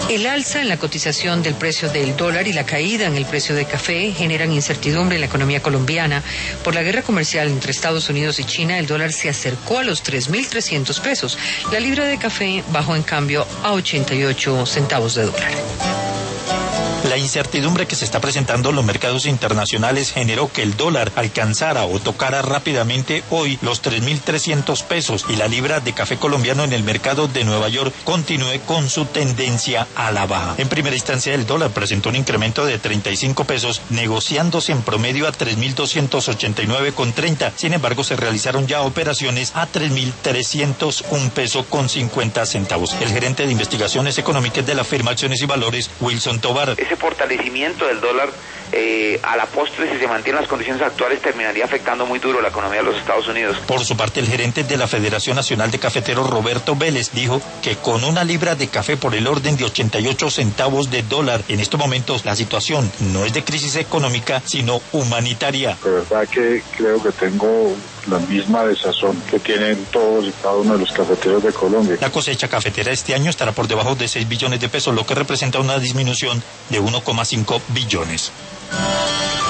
El alza en la cotización del precio del dólar y la caída en el precio de café generan incertidumbre en la economía colombiana. Por la guerra comercial entre Estados Unidos y China, el dólar se acercó a los 3.300 pesos. La libra de café bajó en cambio a 88 centavos de dólar. La incertidumbre que se está presentando en los mercados internacionales generó que el dólar alcanzara o tocara rápidamente hoy los 3.300 pesos y la libra de café colombiano en el mercado de Nueva York continúe con su tendencia a la baja. En primera instancia, el dólar presentó un incremento de 35 pesos, negociándose en promedio a 3.289,30. Sin embargo, se realizaron ya operaciones a 3.301 pesos con 50 centavos. El gerente de investigaciones económicas de la firma Acciones y Valores, Wilson Tovar. Ese fortalecimiento del dólar a la postre, si se mantienen las condiciones actuales, terminaría afectando muy duro la economía de los Estados Unidos. Por su parte, el gerente de la Federación Nacional de Cafeteros, Roberto Vélez, dijo que con una libra de café por el orden de 88 centavos de dólar, en estos momentos la situación no es de crisis económica, sino humanitaria. De verdad que creo que tengo la misma desazón que tienen todos y cada uno de los cafeteros de Colombia. La cosecha cafetera este año estará por debajo de 6 billones de pesos, lo que representa una disminución de 1,5 billones.